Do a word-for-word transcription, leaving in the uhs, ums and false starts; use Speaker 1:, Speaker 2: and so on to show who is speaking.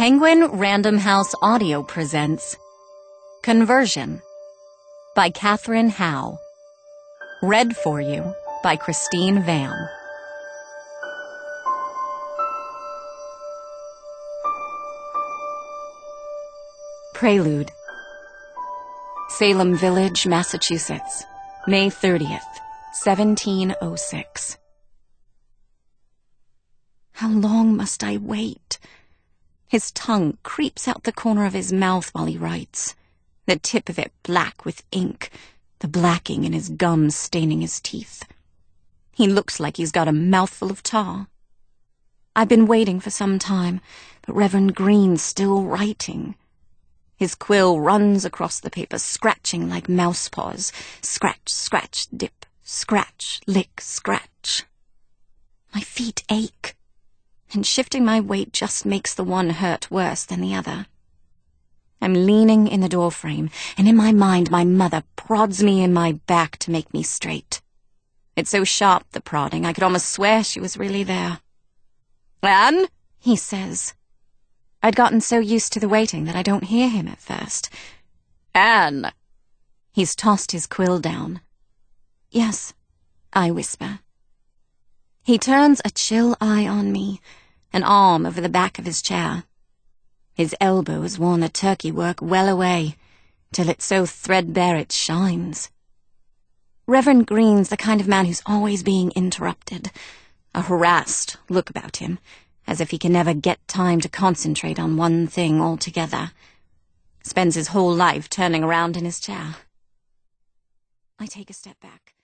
Speaker 1: Penguin Random House Audio presents Conversion by Catherine Howe. Read for you by Christine Vam. Prelude. Salem Village, Massachusetts, May thirtieth, seventeen oh six. How long must I wait? His tongue creeps out the corner of his mouth while he writes, the tip of it black with ink, the blacking in his gums staining his teeth. He looks like he's got a mouthful of tar. I've been waiting for some time, but Reverend Green's still writing. His quill runs across the paper, scratching like mouse paws. Scratch, scratch, dip, scratch, lick, scratch. My feet ache, and shifting my weight just makes the one hurt worse than the other. I'm leaning in the doorframe, and in my mind my mother prods me in my back to make me straight. It's so sharp, the prodding, I could almost swear she was really there. "Anne?" he says. I'd gotten so used to the waiting that I don't hear him at first. "Anne!" He's tossed his quill down. "Yes," I whisper. He turns a chill eye on me, an arm over the back of his chair. His elbow has worn the turkey work well away, till it's so threadbare it shines. Reverend Green's the kind of man who's always being interrupted, a harassed look about him, as if he can never get time to concentrate on one thing altogether. Spends his whole life turning around in his chair. I take a step back.